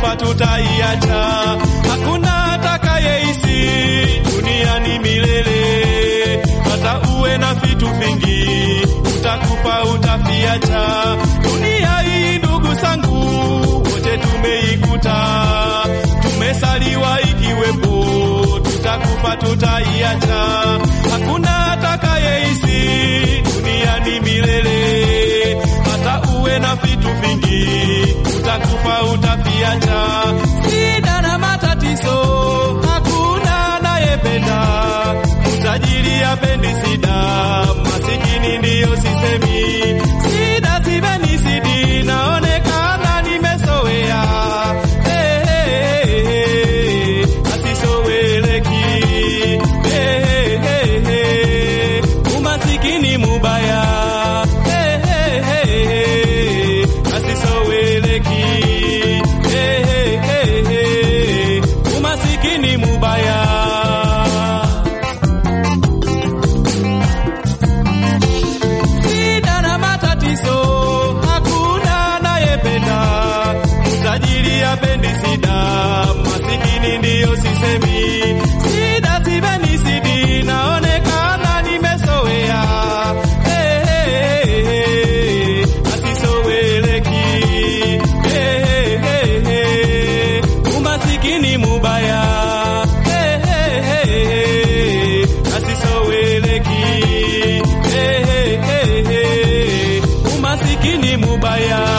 tutakufa tutaiacha. Hakuna atakayeishi duniani milele, hata uwe na vitu vingi, utakufa utaviacha. Dunia hii ndugu zangu, wote tumeikuta, tumesaliwa ikiwepo, tutakufa tutaiacha. Hakuna atakayeishi duniani milele, hata uwe na vitu vingi, utakufa utaviacha. Shida na matatizo hakuna anayependa, mtajiri hapendi shida, masikini ndiyo sisemi. Shida sibeni sidi, naonekana nimezoea, asisoweleki, umasikini mubaya, asisoweleki, umasikini mubaya. Shida na matatizo hakuna anayependa, mtajiri hapendi shida, masikini ndiyo sisemi. Shida sibeni sidi, naonekana nimezoea, asisoweleki, umasikini mubaya, asisoweleki, umasikini mubaya.